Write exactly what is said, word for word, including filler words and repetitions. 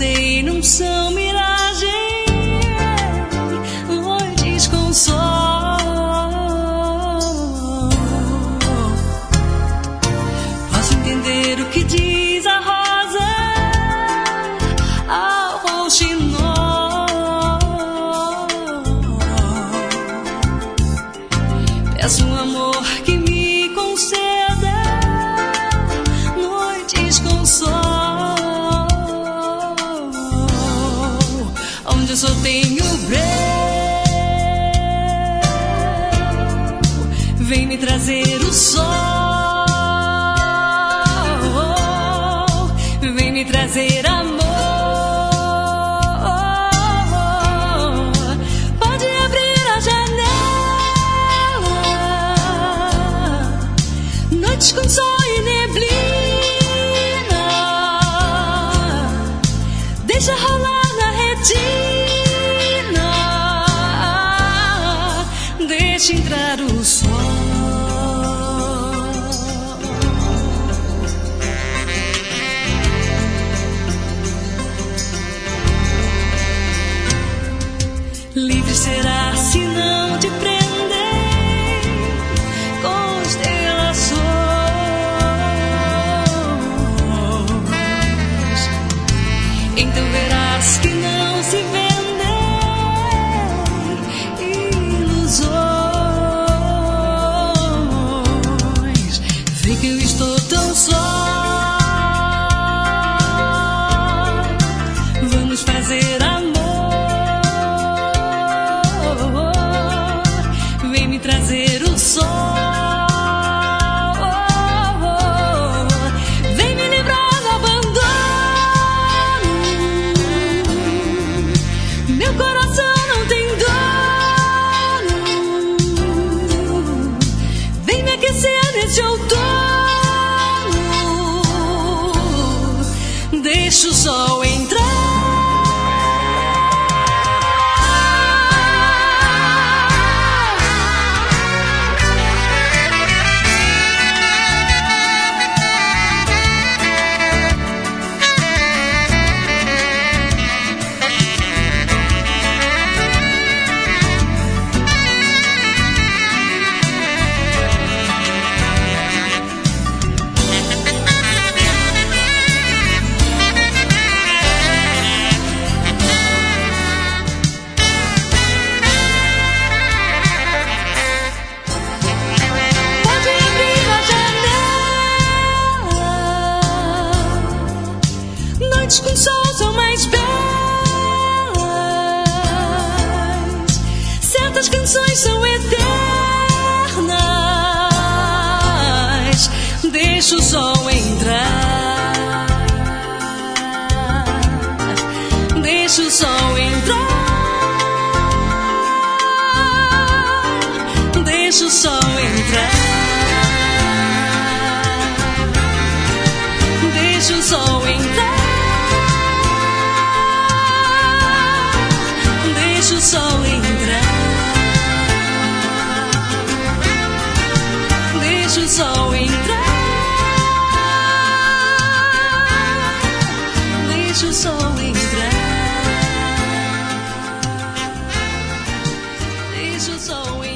sei, não são miragem, noites com sol. Posso entender o que diz a rosa ao rouxinol. Peço um amor que me conceda noites com sol, onde eu só tenho breu. Vem me trazer o sol, vem me trazer amor. Pode abrir a janela, noites com sol e neblina, deixa rolar na retina, deixa entrar o sol. Livre será se não te prender constelações. Então verás que não se vendem ilusões. Vê que eu estou tão só. Vamos fazer amor. Vem me trazer o sol, vem me livrar do abandono. Meu coração não tem dono. Vem me aquecer nesse outono. Deixa o sol entrar. Noites com sol são mais belas, certas canções são eternas. Deixa o sol entrar, deixa o sol entrar, deixa o sol entrar, deixa o sol entrar. Deixa o sol entrar, deixa o sol entrar, deixa o sol entrar, deixa o sol entrar.